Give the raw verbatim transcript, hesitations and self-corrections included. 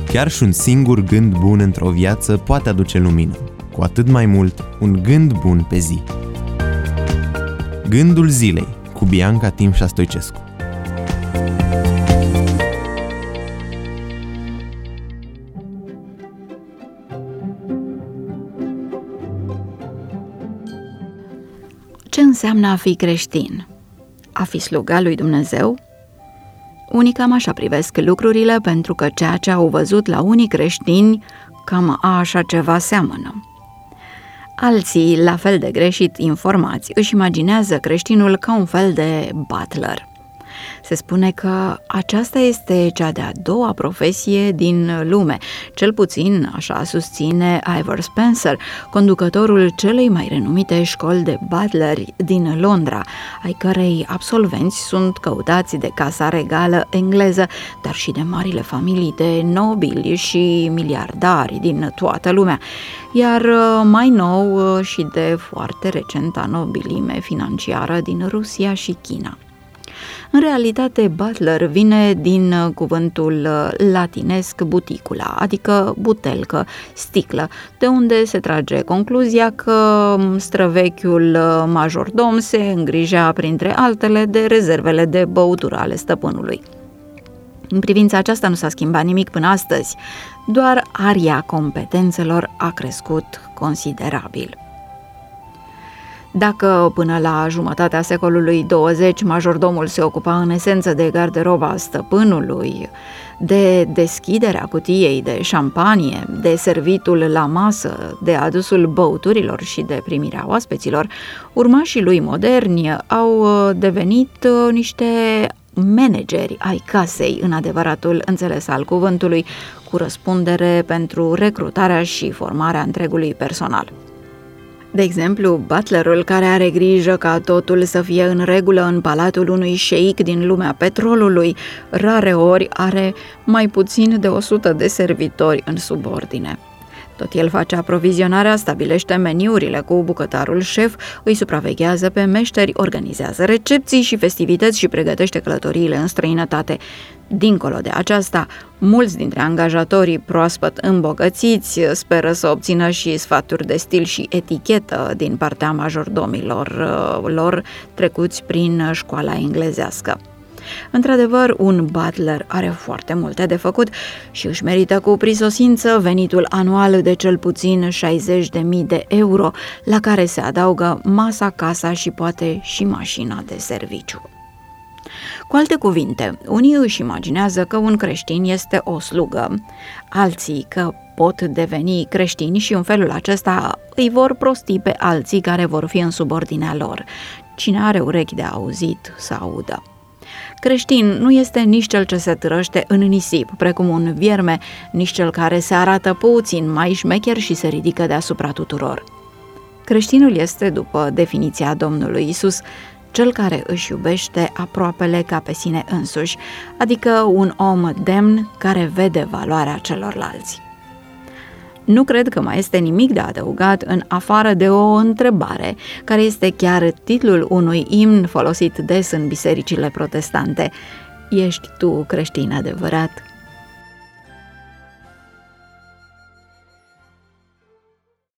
Chiar și un singur gând bun într-o viață poate aduce lumină, cu atât mai mult un gând bun pe zi. Gândul zilei cu Bianca Timșa Stoicescu. Ce înseamnă a fi creștin? A fi sluga lui Dumnezeu? Unii cam așa privesc lucrurile, pentru că ceea ce au văzut la unii creștini cam așa ceva seamănă. Alții, la fel de greșit informați, își imaginează creștinul ca un fel de butler. Se spune că aceasta este cea de-a doua profesie din lume, cel puțin așa susține Ivor Spencer, conducătorul celei mai renumite școli de butleri din Londra, ai cărei absolvenți sunt căutați de casa regală engleză, dar și de marile familii de nobili și miliardari din toată lumea, iar mai nou și de foarte recenta nobilime financiară din Rusia și China. În realitate, butler vine din cuvântul latinesc buticula, adică butelcă, sticlă, de unde se trage concluzia că străvechiul majordom se îngrijea, printre altele, de rezervele de băutură ale stăpânului. În privința aceasta nu s-a schimbat nimic până astăzi, doar aria competențelor a crescut considerabil. Dacă până la jumătatea secolului douăzeci majordomul se ocupa în esență de garderoba stăpânului, de deschiderea cutiei de șampanie, de servitul la masă, de adusul băuturilor și de primirea oaspeților, urmașii lui moderni au devenit niște manageri ai casei în adevăratul înțeles al cuvântului, cu răspundere pentru recrutarea și formarea întregului personal. De exemplu, butlerul care are grijă ca totul să fie în regulă în palatul unui șeic din lumea petrolului, rareori are mai puțin de o sută de servitori în subordine. Tot el face aprovizionarea, stabilește meniurile cu bucătarul șef, îi supraveghează pe meșteri, organizează recepții și festivități și pregătește călătoriile în străinătate. Dincolo de aceasta, mulți dintre angajatorii proaspăt îmbogățiți speră să obțină și sfaturi de stil și etichetă din partea majordomilor lor trecuți prin școala englezească. Într-adevăr, un butler are foarte multe de făcut și își merită cu prisosință venitul anual de cel puțin șaizeci de mii de euro, la care se adaugă masa, casa și poate și mașina de serviciu. Cu alte cuvinte, unii își imaginează că un creștin este o slugă, alții că pot deveni creștini și în felul acesta îi vor prosti pe alții care vor fi în subordinea lor. Cine are urechi de auzit, să audă. Creștin nu este nici cel ce se târăște în nisip, precum un vierme, nici cel care se arată puțin mai șmecher și se ridică deasupra tuturor. Creștinul este, după definiția Domnului Isus, cel care își iubește aproapele ca pe sine însuși, adică un om demn care vede valoarea celorlalți. Nu cred că mai este nimic de adăugat în afară de o întrebare, care este chiar titlul unui imn folosit des în bisericile protestante. Ești tu creștin adevărat?